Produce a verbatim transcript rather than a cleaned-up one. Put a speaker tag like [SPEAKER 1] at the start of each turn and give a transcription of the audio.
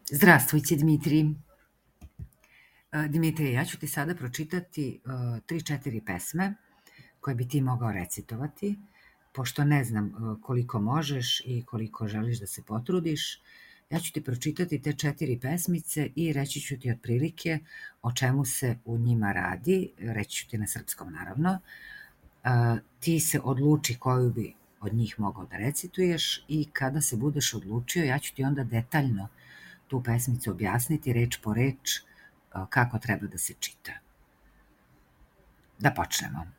[SPEAKER 1] Здравствуйте, Дмитрий. Dimitrije, ja ću ti sada pročitati tri četiri pesme koje bi ti mogao recitovati, pošto ne znam koliko možeš i koliko želiš da se potrudiš. Ja ću ti pročitati te četiri pesmice i reći ću ti otprilike o čemu se u njima radi, reći ću ti na srpskom naravno. Ti se odluči koju bi od njih mogao da recituješ i kada se budeš odlučio, ja ću ti onda detaljno tu pesmicu objasniti reč po reč kako treba da se čita. Da počnemo.